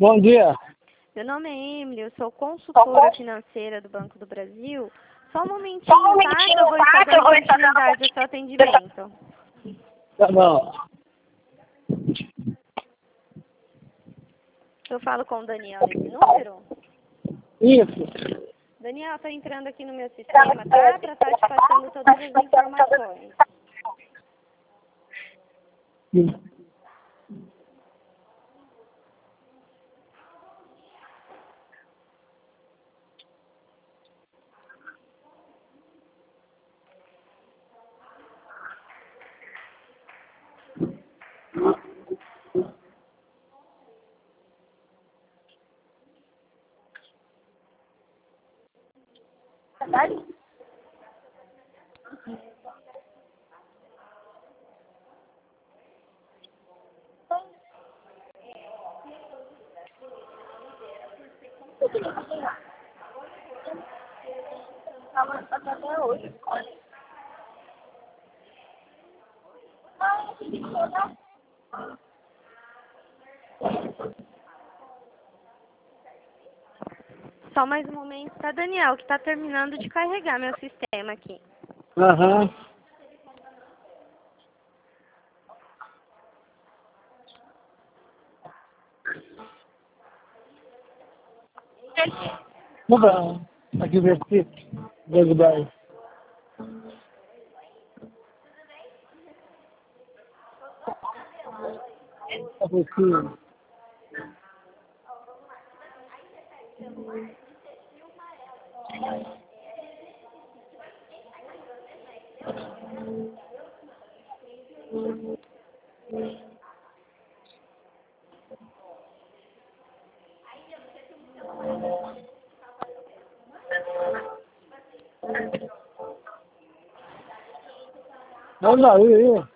Bom dia. Meu nome é Emily, eu sou consultora financeira do Banco do Brasil. Só um momentinho, tá? Que eu vou estar dando continuidade ao seu atendimento. Tá bom. Eu falo com o Daniel nesse número? Isso. Daniel, tá entrando aqui no meu sistema, tá? Para estar te passando todas as informações. Só mais um momento, tá, Daniel? Que tá terminando de carregar meu sistema aqui. Aham. Tá bom. Aqui vesti. Goodbye. Tá pouquinho. Vamos lá, aí.